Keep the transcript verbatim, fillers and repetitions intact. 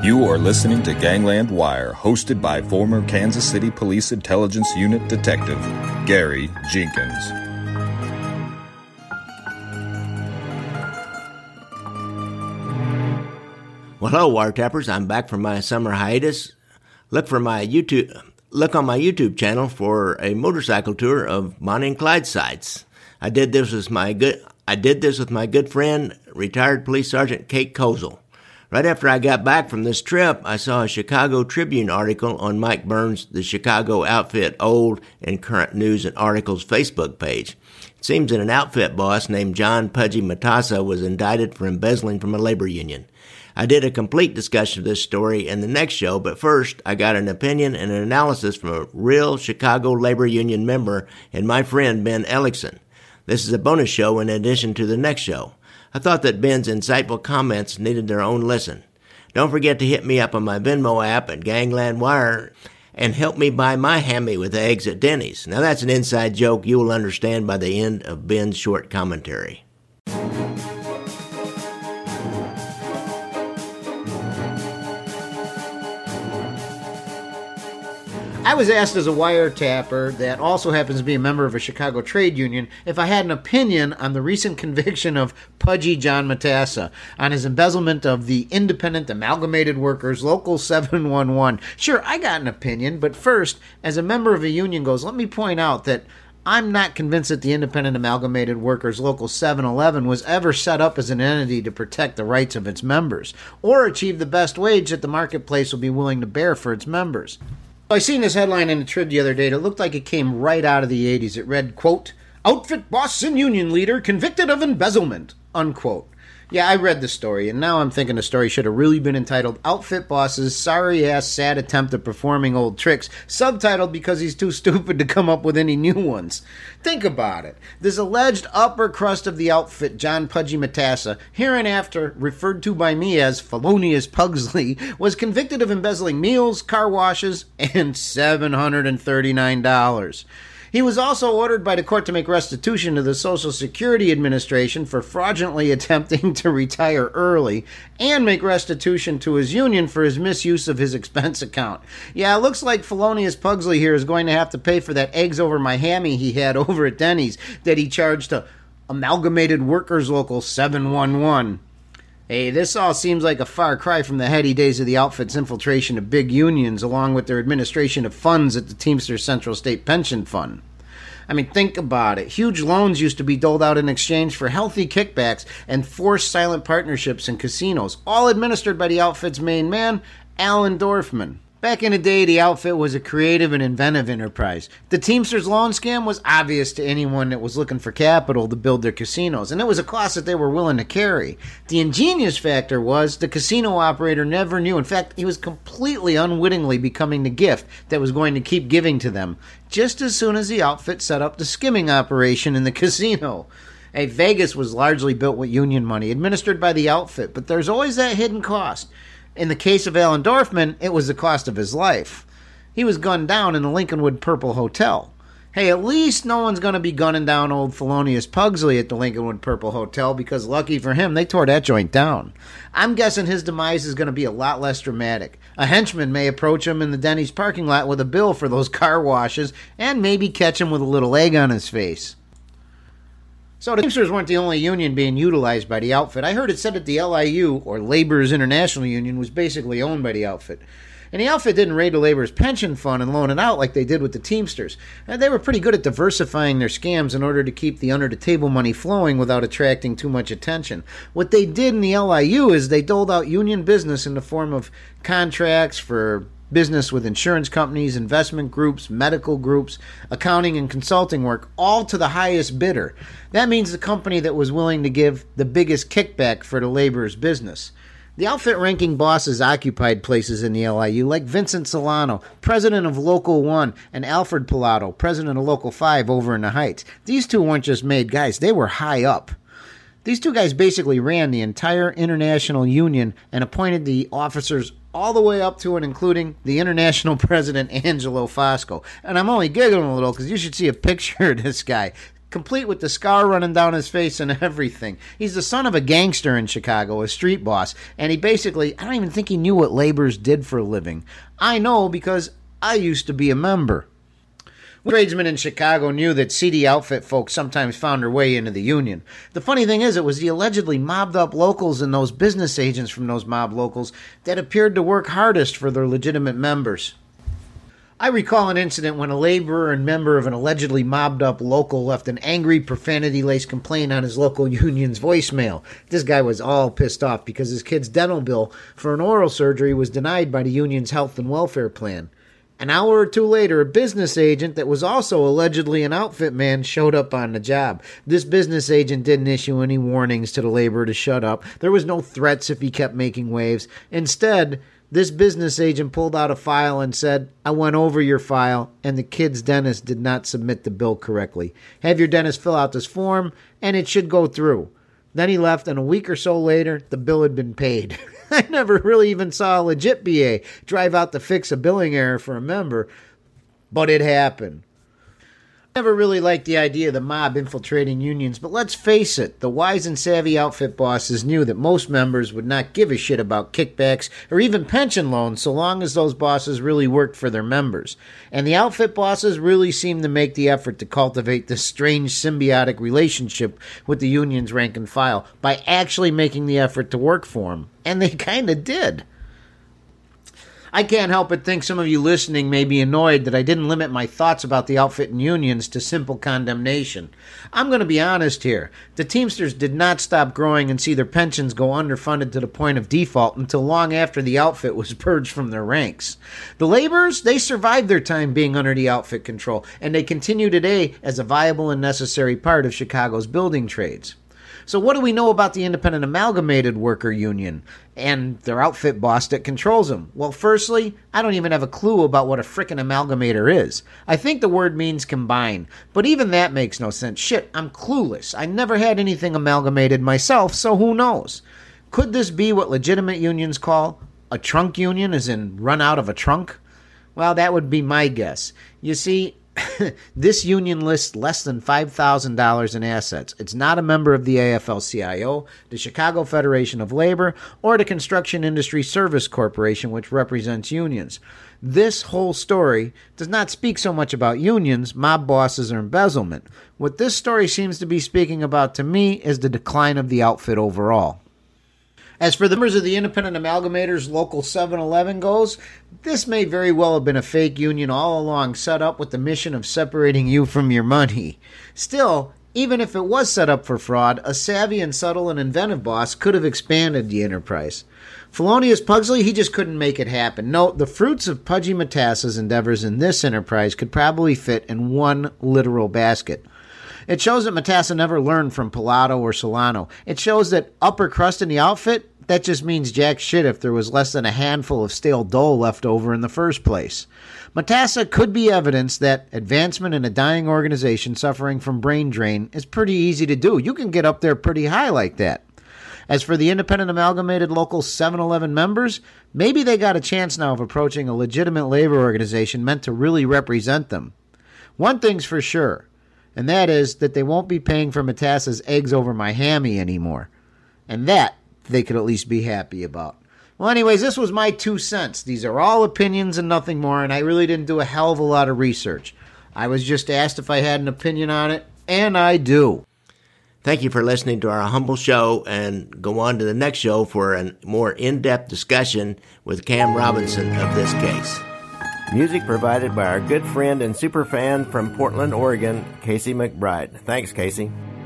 You are listening to Gangland Wire, hosted by former Kansas City Police Intelligence Unit Detective Gary Jenkins. Well, hello, wiretappers. I'm back from my summer hiatus. Look for my YouTube. Look on my YouTube channel for a motorcycle tour of Bonnie and Clyde sites. I did this with my good. I did this with my good friend, retired Police Sergeant Kate Kozel. Right after I got back from this trip, I saw a Chicago Tribune article on Mike Burns' The Chicago Outfit Old and Current News and Articles Facebook page. It seems that an outfit boss named John Pudgy Matassa was indicted for embezzling from a labor union. I did a complete discussion of this story in the next show, but first I got an opinion and an analysis from a real Chicago labor union member and my friend Ben Ellickson. This is a bonus show in addition to the next show. I thought that Ben's insightful comments needed their own listen. Don't forget to hit me up on my Venmo app at Gangland Wire and help me buy my hammy with eggs at Denny's. Now that's an inside joke you will understand by the end of Ben's short commentary. I was asked as a wiretapper that also happens to be a member of a Chicago trade union if I had an opinion on the recent conviction of Pudgy John Matassa on his embezzlement of the Independent Amalgamated Workers Local seven one one. Sure, I got an opinion, but first, as a member of a union goes, let me point out that I'm not convinced that the Independent Amalgamated Workers Local seven eleven was ever set up as an entity to protect the rights of its members or achieve the best wage that the marketplace will be willing to bear for its members. I seen this headline in the Trib the other day. It looked like it came right out of the eighties. It read, quote, "Outfit boss and union leader convicted of embezzlement," unquote. Yeah, I read the story, and now I'm thinking the story should have really been entitled Outfit Boss's Sorry-Ass Sad Attempt at Performing Old Tricks, subtitled because he's too stupid to come up with any new ones. Think about it. This alleged upper crust of the outfit, John Pudgy Matassa, hereinafter referred to by me as Felonious Pugsley, was convicted of embezzling meals, car washes, and seven hundred thirty-nine dollars. He was also ordered by the court to make restitution to the Social Security Administration for fraudulently attempting to retire early and make restitution to his union for his misuse of his expense account. Yeah, it looks like Felonious Pugsley here is going to have to pay for that eggs over my hammy he had over at Denny's that he charged to Amalgamated Workers Local seven one one. Hey, this all seems like a far cry from the heady days of the outfit's infiltration of big unions along with their administration of funds at the Teamsters Central State Pension Fund. I mean, think about it. Huge loans used to be doled out in exchange for healthy kickbacks and forced silent partnerships in casinos, all administered by the outfit's main man, Alan Dorfman. Back in the day, the outfit was a creative and inventive enterprise. The Teamsters loan scam was obvious to anyone that was looking for capital to build their casinos, and it was a cost that they were willing to carry. The ingenious factor was the casino operator never knew. In fact, he was completely unwittingly becoming the gift that was going to keep giving to them, just as soon as the outfit set up the skimming operation in the casino. Hey, Vegas was largely built with union money, administered by the outfit, but there's always that hidden cost. In the case of Alan Dorfman, it was the cost of his life. He was gunned down in the Lincolnwood Purple Hotel. Hey, at least no one's going to be gunning down old Felonious Pugsley at the Lincolnwood Purple Hotel because, lucky for him, they tore that joint down. I'm guessing his demise is going to be a lot less dramatic. A henchman may approach him in the Denny's parking lot with a bill for those car washes and maybe catch him with a little egg on his face. So the Teamsters weren't the only union being utilized by the outfit. I heard it said that the L I U, or Laborers International Union, was basically owned by the outfit. And the outfit didn't raid the laborers' pension fund and loan it out like they did with the Teamsters. And they were pretty good at diversifying their scams in order to keep the under-the-table money flowing without attracting too much attention. What they did in the L I U is they doled out union business in the form of contracts for business with insurance companies, investment groups, medical groups, accounting and consulting work, all to the highest bidder. That means the company that was willing to give the biggest kickback for the laborer's business. The outfit ranking bosses occupied places in the L I U, like Vincent Solano, president of Local one, and Alfred Pilato, president of Local five over in the Heights. These two weren't just made guys, they were high up. These two guys basically ran the entire international union and appointed the officers all the way up to and including the international president, Angelo Fosco. And I'm only giggling a little because you should see a picture of this guy. complete with the scar running down his face and everything. He's the son of a gangster in Chicago, a street boss, and he basically, I don't even think he knew what laborers did for a living. I know because I used to be a member. Tradesmen in Chicago knew that seedy outfit folks sometimes found their way into the union. The funny thing is, it was the allegedly mobbed-up locals and those business agents from those mob locals that appeared to work hardest for their legitimate members. I recall an incident when a laborer and member of an allegedly mobbed-up local left an angry, profanity-laced complaint on his local union's voicemail. This guy was all pissed off because his kid's dental bill for an oral surgery was denied by the union's health and welfare plan. An hour or two later, a business agent that was also allegedly an outfit man showed up on the job. This business agent didn't issue any warnings to the laborer to shut up. There was no threats if he kept making waves. Instead, this business agent pulled out a file and said, I went over your file, and the kid's dentist did not submit the bill correctly. Have your dentist fill out this form, and it should go through. Then he left, and a week or so later, the bill had been paid. I never really even saw a legit B A drive out to fix a billing error for a member, but it happened. I never really liked the idea of the mob infiltrating unions, but let's face it, the wise and savvy outfit bosses knew that most members would not give a shit about kickbacks or even pension loans so long as those bosses really worked for their members. And the outfit bosses really seemed to make the effort to cultivate this strange symbiotic relationship with the union's rank and file by actually making the effort to work for them. And they kind of did. I can't help but think some of you listening may be annoyed that I didn't limit my thoughts about the outfit and unions to simple condemnation. I'm going to be honest here. The Teamsters did not stop growing and see their pensions go underfunded to the point of default until long after the outfit was purged from their ranks. The laborers, they survived their time being under the outfit control, and they continue today as a viable and necessary part of Chicago's building trades. So what do we know about the Independent Amalgamated Worker Union and their outfit boss that controls them? Well, firstly, I don't even have a clue about what a frickin' amalgamator is. I think the word means combine, but even that makes no sense. Shit, I'm clueless. I never had anything amalgamated myself, so who knows? Could this be what legitimate unions call a trunk union, as in run out of a trunk? Well, that would be my guess. You see, this union lists less than five thousand dollars in assets. It's not a member of the A F L C I O, the Chicago Federation of Labor, or the Construction Industry Service Corporation, which represents unions. This whole story does not speak so much about unions, mob bosses, or embezzlement. What this story seems to be speaking about to me is the decline of the outfit overall. As for the members of the Independent Amalgamators Local seven eleven goes, this may very well have been a fake union all along, set up with the mission of separating you from your money. Still, even if it was set up for fraud, a savvy and subtle and inventive boss could have expanded the enterprise. Felonious Pugsley, he just couldn't make it happen. No, the fruits of Pudgy Matassa's endeavors in this enterprise could probably fit in one literal basket. It shows that Matassa never learned from Pilato or Solano. It shows that upper crust in the outfit, that just means jack shit if there was less than a handful of stale dough left over in the first place. Matassa could be evidence that advancement in a dying organization suffering from brain drain is pretty easy to do. You can get up there pretty high like that. As for the Independent Amalgamated Local seven eleven members, maybe they got a chance now of approaching a legitimate labor organization meant to really represent them. One thing's for sure, and that is that they won't be paying for Matassa's eggs over my hammy anymore. And that they could at least be happy about. Well, anyways, this was my two cents. These are all opinions and nothing more, and I really didn't do a hell of a lot of research. I was just asked if I had an opinion on it, and I do. Thank you for listening to our humble show, and go on to the next show for a more in-depth discussion with Cam Robinson of this case. Music provided by our good friend and superfan from Portland, Oregon, Casey McBride. Thanks, Casey.